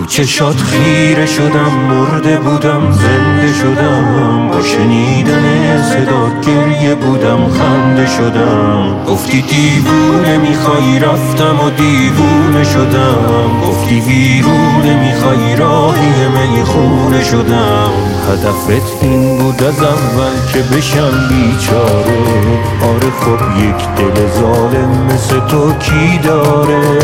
چشات خیره شدم، مرده بودم زنده شدم، با شنیدن صدا گریه بودم خنده شدم. گفتی دیوونه میخوای، رفتم و دیوونه شدم. گفتی ویرونه میخوای، راهی میخونه شدم. هدفت این بود از اول که بشم بیچاره. آره خب یک دل ظالم مثل تو کی داره؟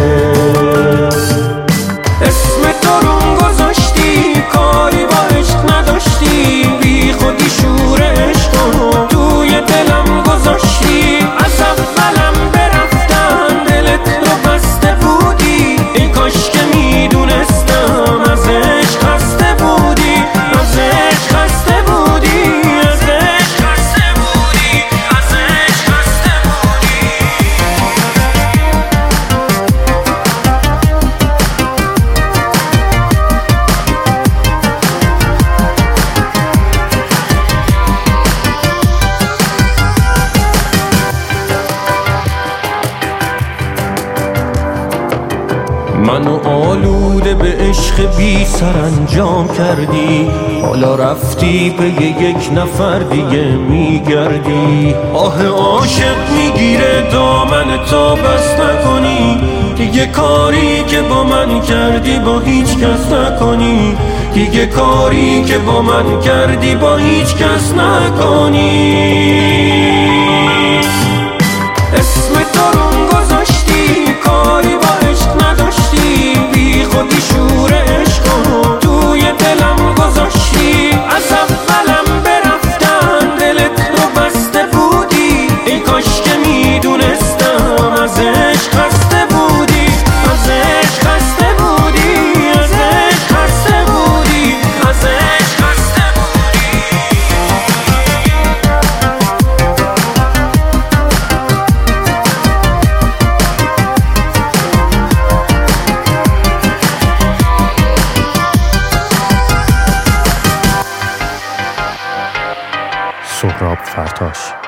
اسم تو رو گذاشتی، کاری با عشق نداشتی، بی خودی شور عشق توی دلم گذاشتی. از اولم برفتم دلت رو بسته بودی، ای کاش که میدونستم از عشق خسته بودی، از عشق خسته بودی، از عشق خسته بودی، از عشق خسته بودی. منو آلوده به عشق بی سر انجام کردی، حالا رفتی به یک نفر دیگه میگردی. آه عاشق میگیره دامن تا بس نکنی، دیگه کاری که با من کردی با هیچ کس نکنی، دیگه کاری که با من کردی با هیچ کس نکنی. اسم تو رو گذاشتی، کاری با عشق نداشتی، بی خودی شور عشق توی دلم گذاشتی. از اولم برفتم دلت رو بسته بودی، ای کاش که میدونستم از عشق خسته بودی، از عشق خسته بودی، از عشق خسته بودی، از عشق خسته بودی. سهراب فرتاش.